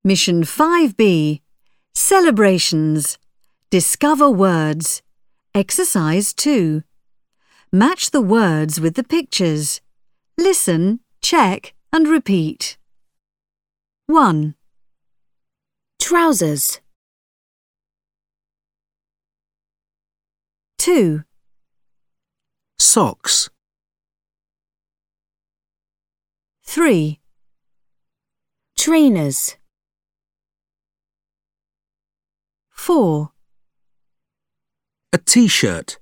Mission 5B. Celebrations. Discover words. Exercise 2. Match the words with the pictures. Listen, check and repeat. 1. Trousers. 2. Socks. 3. Trainers. 4. A t-shirt.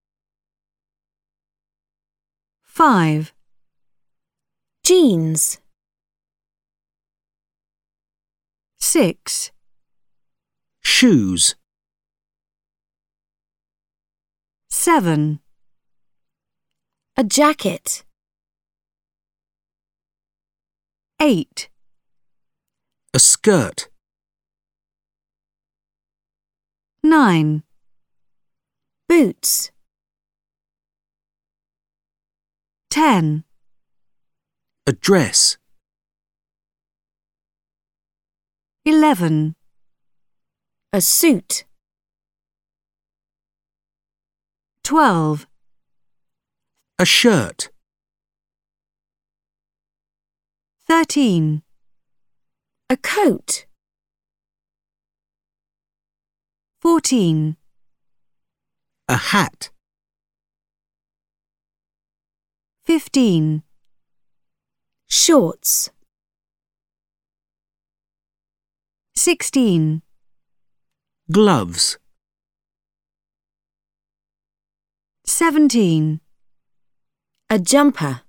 5. Jeans. 6. Shoes. 7. A jacket. 8. A skirt. 9. Boots. 10. A dress. 11. A suit. 12. A shirt. 13. A coat. 14. A hat. 15. Shorts. 16. Gloves. 17. A jumper.